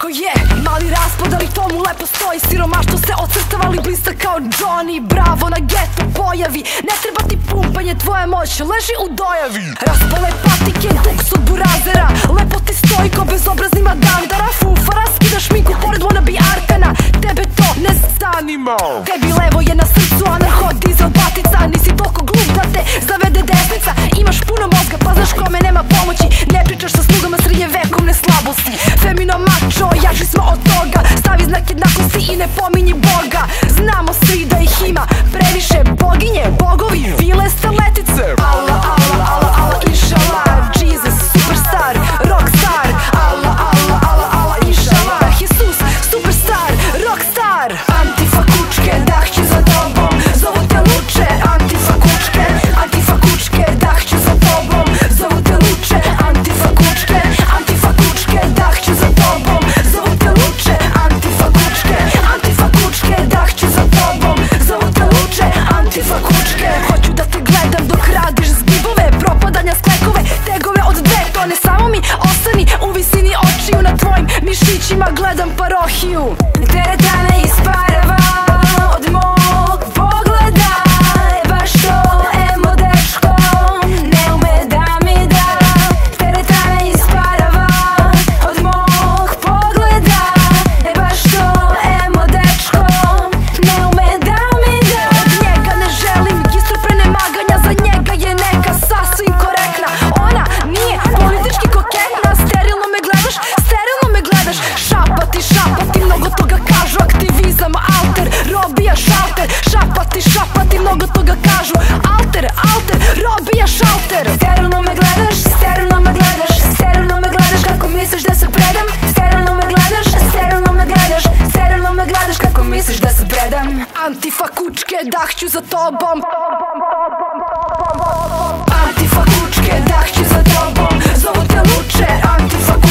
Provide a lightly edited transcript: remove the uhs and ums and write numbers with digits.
Teško je, mali raspad, ali tomu lepo stoji. Siromaštvo se ocrtavali blista kao Johnny Bravo na geto pojavi. Ne treba ti pumpanje, tvoja moć leži u dojavi. Raspale patike, duks od burazera. Lepo ti stoji ko bezobrazni madandara. Fufara, skidaš minku pored wannabe Arkana. Tebe to ne zanima. Tebi levo je na srcu anarho dizel batica. Nisi toliko glup da te zavede desnica. Imaš puno mozga pa znaš kome nema pomoći. Ne pričaš sa slugama srednjevekovne slabosti. Femino mačo, jači smo od toga. Stavi znak jednakosti i ne pominji Boga. Znamo svi da ih ima previše. Boginje, bogovi, vile, starletice. Allah, Allah, Allah, Allah, inšallah. Jesus, superstar, rockstar. Allah, Allah, Allah, Allah, inšallah. Jesus, superstar, rockstar. Antifa kučke, dah će za tobom. Zovu te luče, antifa kučke. Antifa kučke, dah će za tobom. Zovu te luče, antifa kučke. Antifa kučke, dah će za tobom. Zovu te luče, antifa kučke. Antifa kučke, dah će za tobom. Zovu te luče, antifa kučke. Hoću da te gledam dok radiš zgibove. Propadanja sklekove, tegove od 2 tone. Samo mi ostani u visini očiju. Na tvojim mišićima gledam parohiju. Teretana isparava od mog pogleda. Baš to emo dečko ne ume da mi da. Teretana isparava od mog pogleda. Baš to emo dečko ne ume da mi da. Od njega ne želim iscrpene maganja. Za njega je neka sasvim korektna. Ona nije politički koketna. Sterilno me gledaš, sterilno me gledaš. Šapati, šapati, mnogo toga kažu. Aktivizam, alter, robija šalter. Šapati, šapati, mnogo toga kažu. Alter, alter, robija šalter. Sterilno me gledaš, sterilno me gledaš. Sterilno me gledaš kako misliš da se predam. Sterilno me gledaš, sterilno me gledaš. Sterilno me gledaš kako misliš da se predam. Antifa kučke, dah ću za tobom. Antifa kučke, dah ću za tobom. Zovu te luče, antifa